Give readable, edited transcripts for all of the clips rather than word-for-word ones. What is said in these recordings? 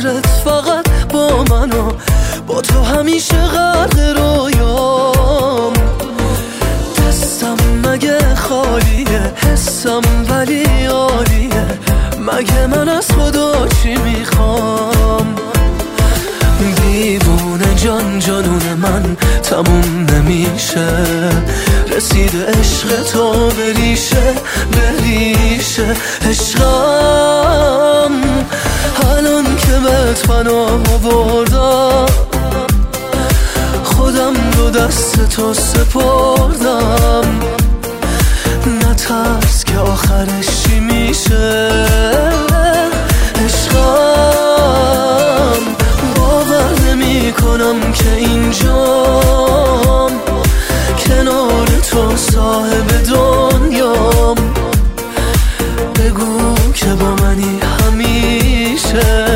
فکرت فقط با من و با تو همیشه غرق رویام. دستم مگه خالیه، حسم ولی عالیه، مگه من از خدا چی میخوام؟ دیوونه جان جانون من تموم نمیشه، رسیده عشق تو بریشه بریشه. عشقم الان که بهت پناه آوردم، خودم رو دست تو سپردم. نترس که آخرش چی میشه. عشقم باور نمی کنم که اینجام، کنار تو صاحب دنیام. بگو که با منی همیشه.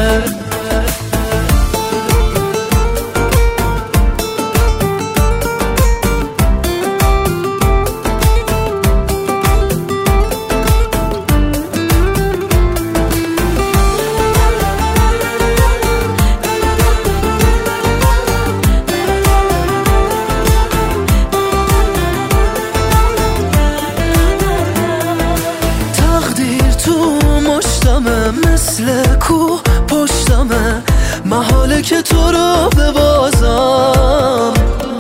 مثل کوه پشتمه، محاله که تو رو ببازم.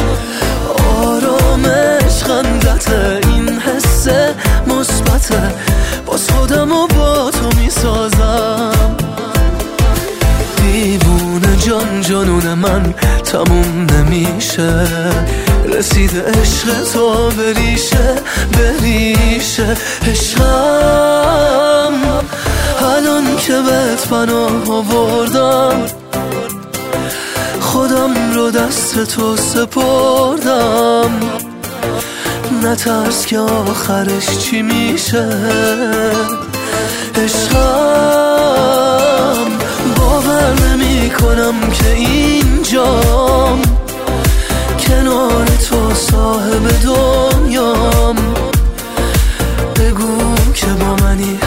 آرامش خندته، این حس مثبته، باز خودم رو با تو میسازم. دیوونه جان جانون من تموم نمیشه، رسیده عشق تو بریشه بریشه. عشقم الان که بهت پناه آوردم، خودم رو دست تو سپردم. نترس که آخرش چی میشه. عشقم باور نمی کنم که اینجام، کنار تو صاحب دنیام. بگو که با منی